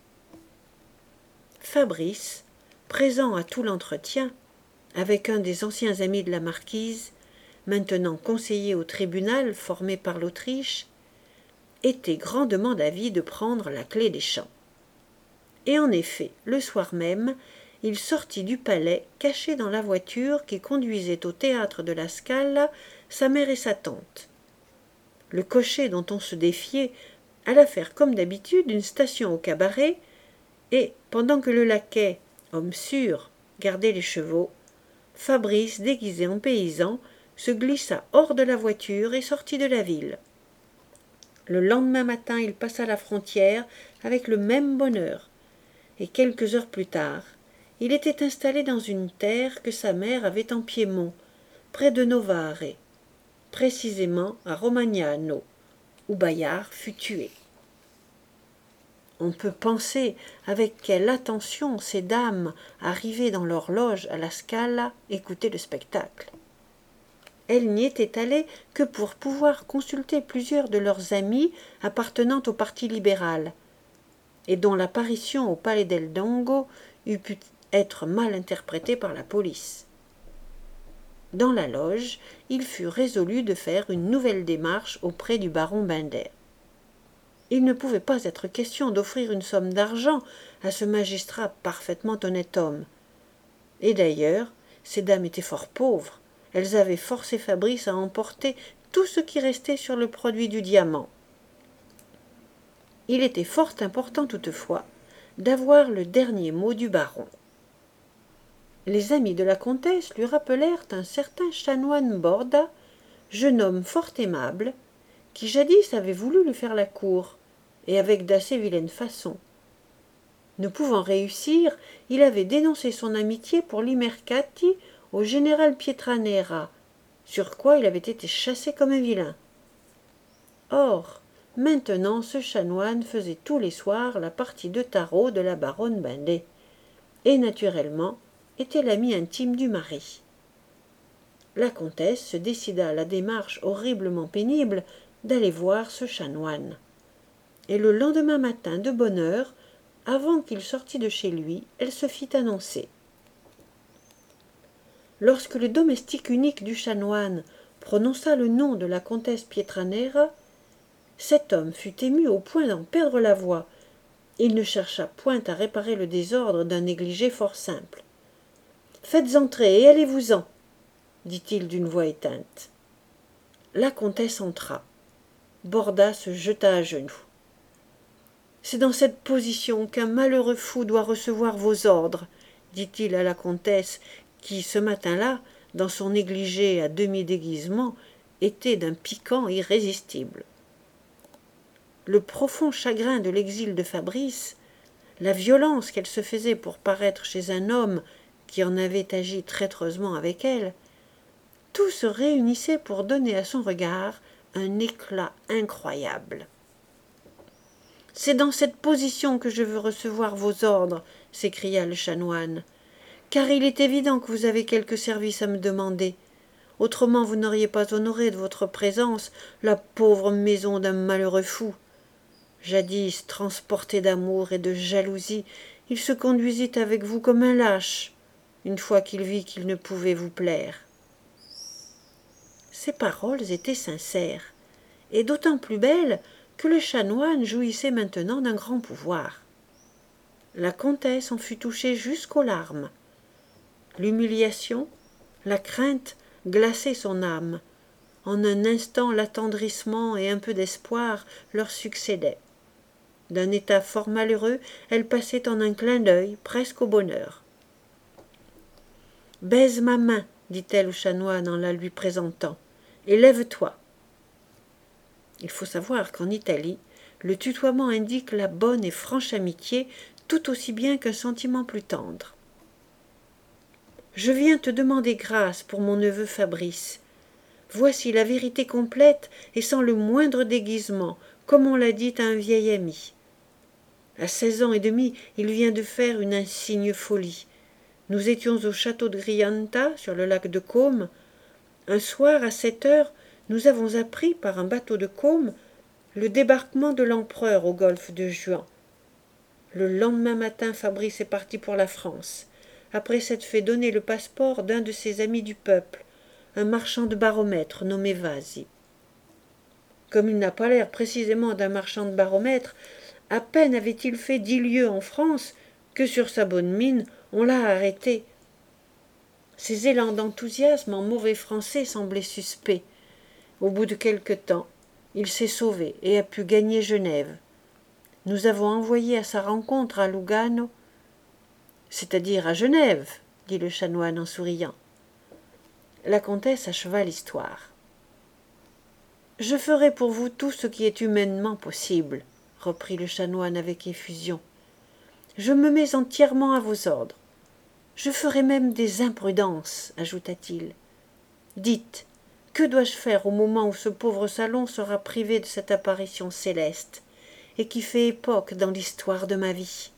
Fabrice, présent à tout l'entretien, avec un des anciens amis de la marquise, maintenant conseiller au tribunal formé par l'Autriche, était grandement d'avis de prendre la clé des champs. Et en effet, le soir même, il sortit du palais, caché dans la voiture qui conduisait au théâtre de la Scala sa mère et sa tante. Le cocher dont on se défiait alla faire comme d'habitude une station au cabaret, et, pendant que le laquais, homme sûr, gardait les chevaux, Fabrice, déguisé en paysan, se glissa hors de la voiture et sortit de la ville. Le lendemain matin, il passa la frontière avec le même bonheur, et quelques heures plus tard, il était installé dans une terre que sa mère avait en Piémont, près de Novare, précisément à Romagnano, où Bayard fut tué. On peut penser avec quelle attention ces dames, arrivées dans leur loge à la Scala, écoutaient le spectacle. Elles n'y étaient allées que pour pouvoir consulter plusieurs de leurs amis appartenant au parti libéral, et dont l'apparition au Palais del Dongo eût pu être mal interprétée par la police. Dans la loge, il fut résolu de faire une nouvelle démarche auprès du baron Binder. Il ne pouvait pas être question d'offrir une somme d'argent à ce magistrat parfaitement honnête homme. Et d'ailleurs, ces dames étaient fort pauvres. Elles avaient forcé Fabrice à emporter tout ce qui restait sur le produit du diamant. Il était fort important toutefois d'avoir le dernier mot du baron. Les amis de la comtesse lui rappelèrent un certain chanoine Borda, jeune homme fort aimable, qui jadis avait voulu lui faire la cour, et avec d'assez vilaines façons. Ne pouvant réussir, il avait dénoncé son amitié pour l'Imercati au général Pietranera, sur quoi il avait été chassé comme un vilain. Or, maintenant ce chanoine faisait tous les soirs la partie de tarot de la baronne Binder, et naturellement était l'ami intime du mari. La comtesse se décida à la démarche horriblement pénible d'aller voir ce chanoine. Et le lendemain matin, de bonne heure, avant qu'il sortît de chez lui, elle se fit annoncer. Lorsque le domestique unique du chanoine prononça le nom de la comtesse Pietranera, cet homme fut ému au point d'en perdre la voix. Il ne chercha point à réparer le désordre d'un négligé fort simple. « Faites entrer et allez-vous-en » dit-il d'une voix éteinte. La comtesse entra. Borda se jeta à genoux. « C'est dans cette position qu'un malheureux fou doit recevoir vos ordres, dit-il à la comtesse, qui, ce matin-là, dans son négligé à demi-déguisement, était d'un piquant irrésistible. Le profond chagrin de l'exil de Fabrice, la violence qu'elle se faisait pour paraître chez un homme qui en avait agi traîtreusement avec elle, tout se réunissait pour donner à son regard un éclat incroyable. « C'est dans cette position que je veux recevoir vos ordres, » s'écria le chanoine, « car il est évident que vous avez quelque service à me demander. Autrement vous n'auriez pas honoré de votre présence la pauvre maison d'un malheureux fou. Jadis, transporté d'amour et de jalousie, il se conduisit avec vous comme un lâche, une fois qu'il vit qu'il ne pouvait vous plaire. » Ces paroles étaient sincères, et d'autant plus belles que le chanoine jouissait maintenant d'un grand pouvoir. La comtesse en fut touchée jusqu'aux larmes. L'humiliation, la crainte glaçaient son âme. En un instant, l'attendrissement et un peu d'espoir leur succédaient. D'un état fort malheureux, elle passait en un clin d'œil, presque au bonheur. « Baise ma main, dit-elle au chanoine en la lui présentant, et lève-toi. » Il faut savoir qu'en Italie, le tutoiement indique la bonne et franche amitié tout aussi bien qu'un sentiment plus tendre. « Je viens te demander grâce pour mon neveu Fabrice. Voici la vérité complète et sans le moindre déguisement, comme on l'a dit à un vieil ami. À 16 ans et demi, il vient de faire une insigne folie. Nous étions au château de Grianta, sur le lac de Caume. Un soir, à 7 heures, nous avons appris par un bateau de Côme le débarquement de l'empereur au golfe de Juan. Le lendemain matin, Fabrice est parti pour la France, après s'être fait donner le passeport d'un de ses amis du peuple, un marchand de baromètres nommé Vasi. Comme il n'a pas l'air précisément d'un marchand de baromètres, à peine avait-il fait 10 lieues en France que sur sa bonne mine on l'a arrêté. Ses élans d'enthousiasme en mauvais français semblaient suspects. Au bout de quelque temps, il s'est sauvé et a pu gagner Genève. Nous avons envoyé à sa rencontre à Lugano, c'est-à-dire à Genève, dit le chanoine en souriant. La comtesse acheva l'histoire. Je ferai pour vous tout ce qui est humainement possible, reprit le chanoine avec effusion. Je me mets entièrement à vos ordres. Je ferai même des imprudences, ajouta-t-il. Dites, que dois-je faire au moment où ce pauvre salon sera privé de cette apparition céleste, et qui fait époque dans l'histoire de ma vie?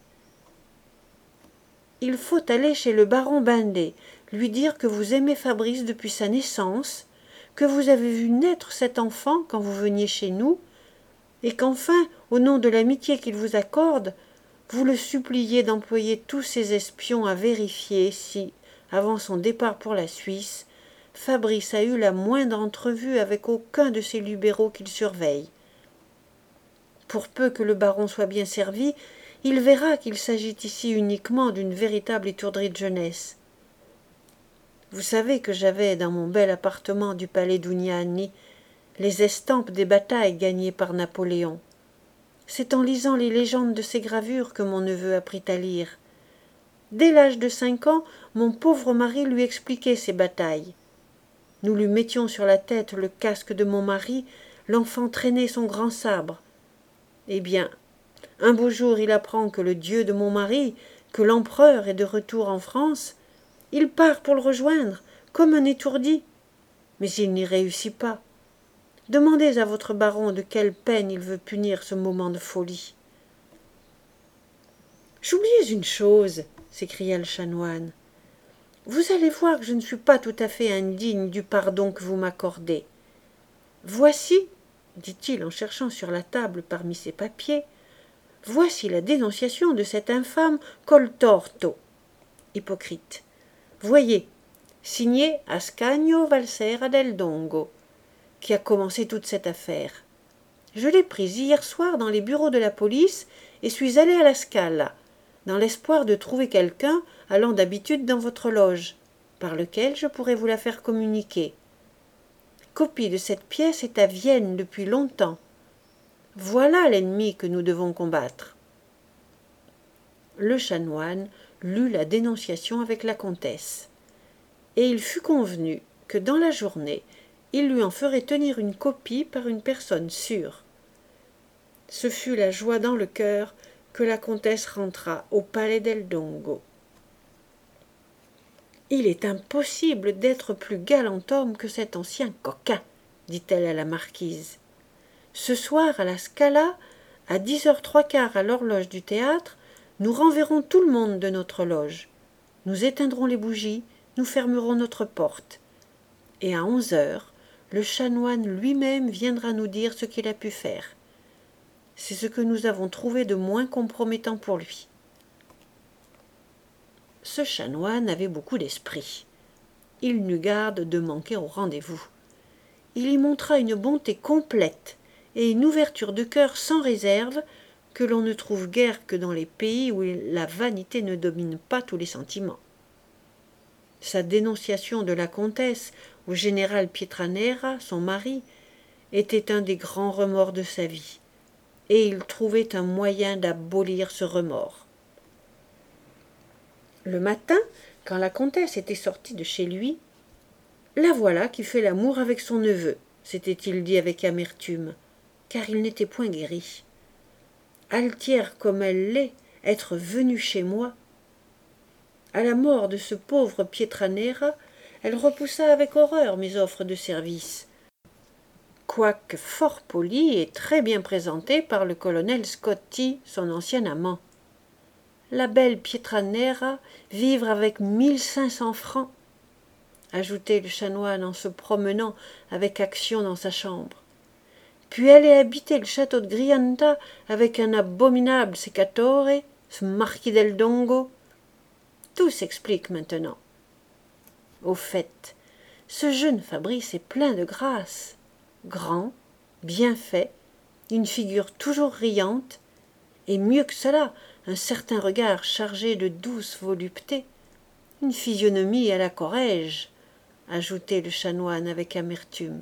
Il faut aller chez le baron Bindet, lui dire que vous aimez Fabrice depuis sa naissance, que vous avez vu naître cet enfant quand vous veniez chez nous, et qu'enfin, au nom de l'amitié qu'il vous accorde, vous le suppliez d'employer tous ses espions à vérifier si, avant son départ pour la Suisse, Fabrice a eu la moindre entrevue avec aucun de ces libéraux qu'il surveille. Pour peu que le baron soit bien servi, il verra qu'il s'agit ici uniquement d'une véritable étourderie de jeunesse. Vous savez que j'avais dans mon bel appartement du palais d'Ugnani les estampes des batailles gagnées par Napoléon. C'est en lisant les légendes de ces gravures que mon neveu apprit à lire. Dès l'âge de 5 ans, mon pauvre mari lui expliquait ces batailles. Nous lui mettions sur la tête le casque de mon mari, l'enfant traînait son grand sabre. Eh bien, un beau jour il apprend que le dieu de mon mari, que l'empereur est de retour en France. Il part pour le rejoindre, comme un étourdi. Mais il n'y réussit pas. Demandez à votre baron de quelle peine il veut punir ce moment de folie. J'oubliais une chose, s'écria le chanoine. Vous allez voir que je ne suis pas tout à fait indigne du pardon que vous m'accordez. Voici, dit-il en cherchant sur la table parmi ses papiers, voici la dénonciation de cet infâme Coltorto. Hypocrite. Voyez, signé Ascanio Valsera del Dongo, qui a commencé toute cette affaire. Je l'ai prise hier soir dans les bureaux de la police et suis allé à la Scala, dans l'espoir de trouver quelqu'un allant d'habitude dans votre loge, par lequel je pourrais vous la faire communiquer. Copie de cette pièce est à Vienne depuis longtemps. Voilà l'ennemi que nous devons combattre. Le chanoine lut la dénonciation avec la comtesse, et il fut convenu que dans la journée, il lui en ferait tenir une copie par une personne sûre. Ce fut la joie dans le cœur que la comtesse rentra au palais del Dongo. « Il est impossible d'être plus galant homme que cet ancien coquin, dit-elle à la marquise. Ce soir, à la Scala, à 10h03 à l'horloge du théâtre, nous renverrons tout le monde de notre loge. Nous éteindrons les bougies, nous fermerons notre porte. Et à 11h, le chanoine lui-même viendra nous dire ce qu'il a pu faire. C'est ce que nous avons trouvé de moins compromettant pour lui. » Ce chanoine avait beaucoup d'esprit. Il n'eut garde de manquer au rendez-vous. Il y montra une bonté complète et une ouverture de cœur sans réserve que l'on ne trouve guère que dans les pays où la vanité ne domine pas tous les sentiments. Sa dénonciation de la comtesse au général Pietranera, son mari, était un des grands remords de sa vie, et il trouvait un moyen d'abolir ce remords. Le matin, quand la comtesse était sortie de chez lui, « La voilà qui fait l'amour avec son neveu », s'était-il dit avec amertume, car il n'était point guéri. « Altière comme elle l'est, être venue chez moi !» À la mort de ce pauvre Pietranera, elle repoussa avec horreur mes offres de service, quoique fort polie et très bien présentée par le colonel Scotti, son ancien amant. La belle Pietranera vivre avec 1500 francs. ajoutait le chanoine en se promenant avec action dans sa chambre. Puis aller habiter le château de Grianta avec un abominable sécatore, ce marquis del Dongo. Tout s'explique maintenant. Au fait, ce jeune Fabrice est plein de grâce, grand, bien fait, une figure toujours riante, et mieux que cela, un certain regard chargé de douce volupté, une physionomie à la Corrège, ajoutait le chanoine avec amertume.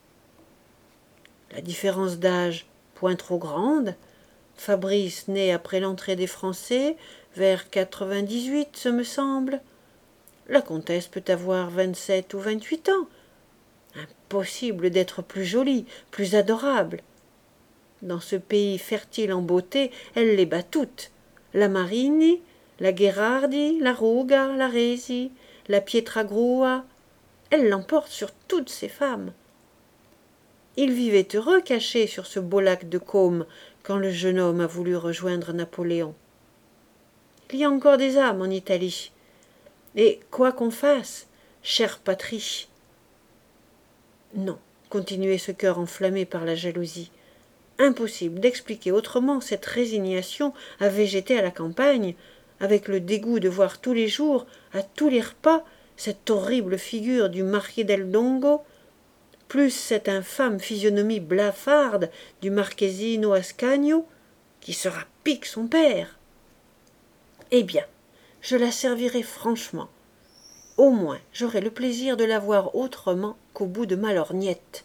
La différence d'âge, point trop grande. Fabrice né après l'entrée des Français, vers 98, ce me semble. La comtesse peut avoir 27 ou 28 ans. Impossible d'être plus jolie, plus adorable. Dans ce pays fertile en beauté, elle les bat toutes. La Marini, la Gherardi, la Ruga, la Resi, la Pietragrua. Elle l'emporte sur toutes ces femmes. Il vivait heureux caché sur ce beau lac de Caume quand le jeune homme a voulu rejoindre Napoléon. Il y a encore des âmes en Italie. Et quoi qu'on fasse, chère patrie. Non, continuait ce cœur enflammé par la jalousie. Impossible d'expliquer autrement cette résignation à végéter à la campagne, avec le dégoût de voir tous les jours, à tous les repas, cette horrible figure du marquis del Dongo, plus cette infâme physionomie blafarde du marquesino Ascanio, qui sera pique son père. Eh bien, je la servirai franchement. Au moins, j'aurai le plaisir de la voir autrement qu'au bout de ma lorgnette.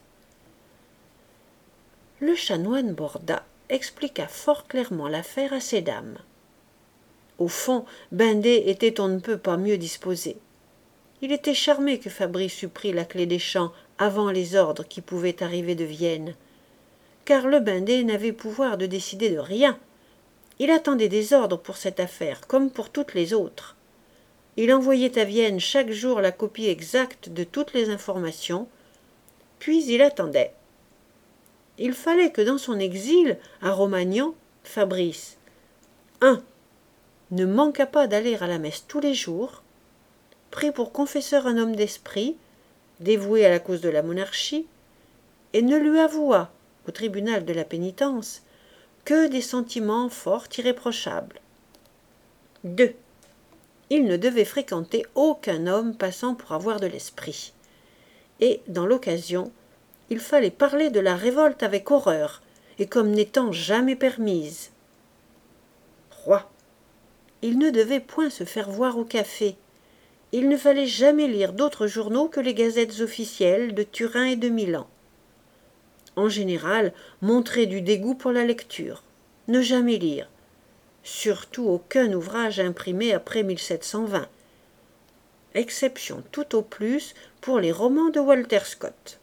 Le chanoine Borda expliqua fort clairement l'affaire à ces dames. Au fond, Bindé était on ne peut pas mieux disposé. Il était charmé que Fabrice eût pris la clé des champs avant les ordres qui pouvaient arriver de Vienne, car le Bindé n'avait pouvoir de décider de rien. Il attendait des ordres pour cette affaire, comme pour toutes les autres. Il envoyait à Vienne chaque jour la copie exacte de toutes les informations, puis il attendait. Il fallait que dans son exil, à Romagnan, Fabrice, 1. ne manquât pas d'aller à la messe tous les jours, prit pour confesseur un homme d'esprit, dévoué à la cause de la monarchie, et ne lui avouât, au tribunal de la pénitence, que des sentiments fort irréprochables. 2. Il ne devait fréquenter aucun homme passant pour avoir de l'esprit. Et, dans l'occasion, il fallait parler de la révolte avec horreur, et comme n'étant jamais permise. 3. Il ne devait point se faire voir au café. Il ne fallait jamais lire d'autres journaux que les gazettes officielles de Turin et de Milan. En général, montrer du dégoût pour la lecture. Ne jamais lire. Surtout aucun ouvrage imprimé après 1720. Exception tout au plus pour les romans de Walter Scott.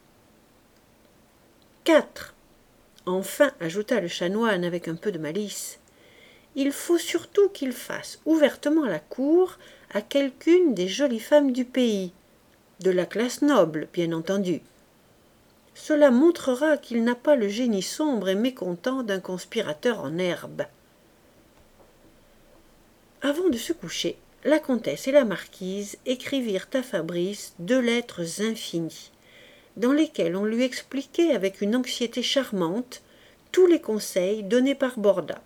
4. Enfin, ajouta le chanoine avec un peu de malice, il faut surtout qu'il fasse ouvertement la cour à quelqu'une des jolies femmes du pays, de la classe noble, bien entendu. Cela montrera qu'il n'a pas le génie sombre et mécontent d'un conspirateur en herbe. Avant de se coucher, la comtesse et la marquise écrivirent à Fabrice 2 lettres infinies, dans lesquelles on lui expliquait avec une anxiété charmante tous les conseils donnés par Borda.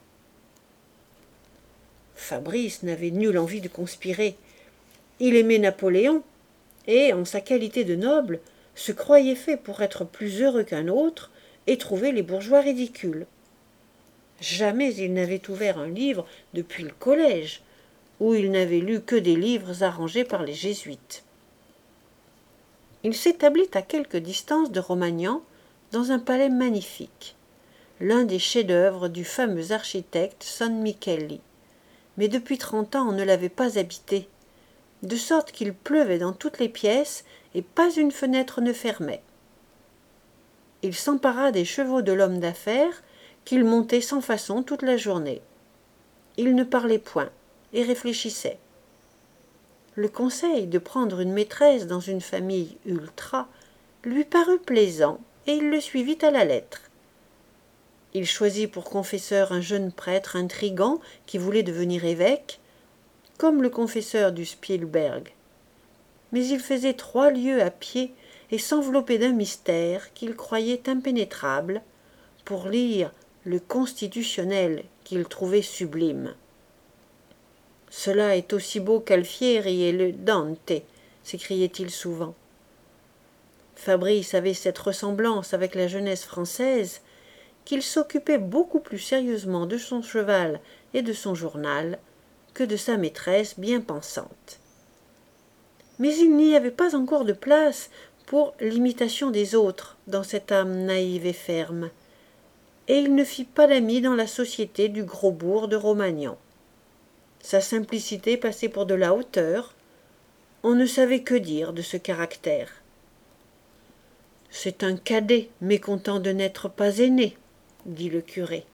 Fabrice n'avait nulle envie de conspirer. Il aimait Napoléon, et, en sa qualité de noble, se croyait fait pour être plus heureux qu'un autre et trouver les bourgeois ridicules. Jamais il n'avait ouvert un livre depuis le collège, où il n'avait lu que des livres arrangés par les jésuites. Il s'établit à quelque distance de Romagnan, dans un palais magnifique, l'un des chefs-d'œuvre du fameux architecte San Micheli. Mais depuis 30 ans on ne l'avait pas habité, de sorte qu'il pleuvait dans toutes les pièces et pas une fenêtre ne fermait. Il s'empara des chevaux de l'homme d'affaires, qu'il montait sans façon toute la journée. Il ne parlait point et réfléchissait. Le conseil de prendre une maîtresse dans une famille ultra lui parut plaisant et il le suivit à la lettre. Il choisit pour confesseur un jeune prêtre intrigant qui voulait devenir évêque, comme le confesseur du Spielberg. mais il faisait 3 lieues à pied et s'enveloppait d'un mystère qu'il croyait impénétrable, pour lire le Constitutionnel qu'il trouvait sublime. Cela est aussi beau qu'Alfieri et le Dante, s'écriait-il souvent. Fabrice avait cette ressemblance avec la jeunesse française qu'il s'occupait beaucoup plus sérieusement de son cheval et de son journal que de sa maîtresse bien pensante. Mais il n'y avait pas encore de place pour l'imitation des autres dans cette âme naïve et ferme, et il ne fit pas d'amis dans la société du gros bourg de Romagnan. Sa simplicité passait pour de la hauteur, on ne savait que dire de ce caractère. « C'est un cadet mécontent de n'être pas aîné, dit le curé.